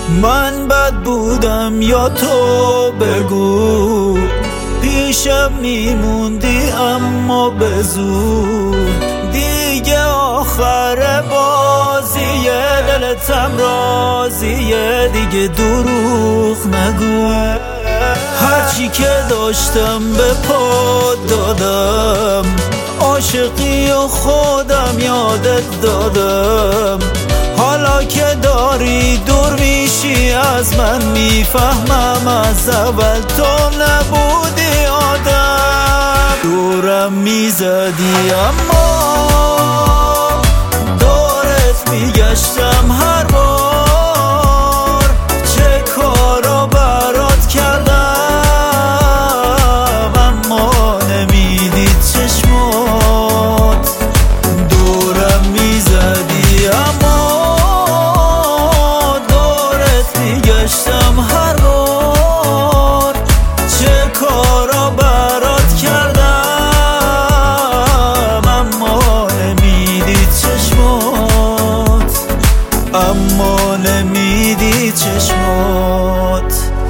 من بد بودم یا تو بگو، پیشم میموندی اما به زور. دیگه آخر بازیه، دلتم راضیه، دیگه دروغ نگو. هرچی که داشتم به پات دادم، عاشقی و خودم یادت دادم. حالا که داری دور میشی از من، میفهمم از اول تو نبودی آدم. دورم میزدی اما دورت میگشتم هر بار. چه کارا برات کردم اما نمیدید چشمات. دورم میزدی اما دورت میگشتم هر بار. چه کارا برات کردم اما نمیدید چشمات، اما نمیدید چشمات.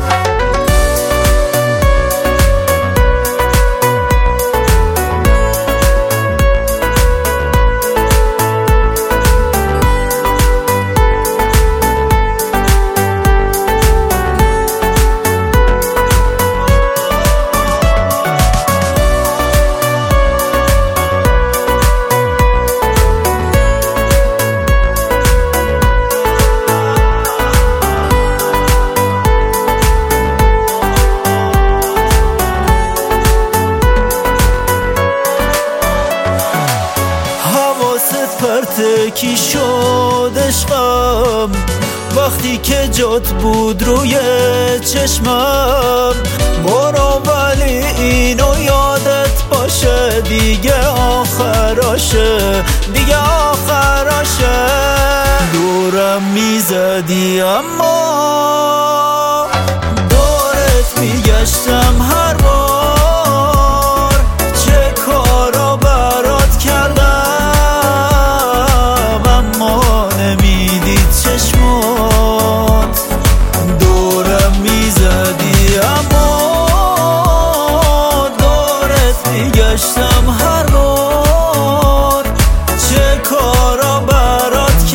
پرتکی شد عشقم وقتی که جات بود روی چشمم. برو ولی اینو یادت باشه، دیگه آخراشه، دیگه آخراشه. دورم میزدی اما دورت میگشتم هر بار. چه کارا برات کردم اما نمیدید چشمات. دورم میزدی اما دورت میگشتم هر بار. چه کارا برات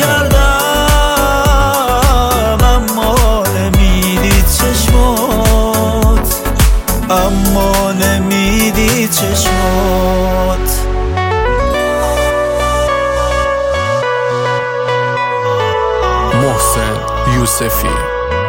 کردم اما نمیدید چشمات، اما نمیدید چشمات. محسن یوسفی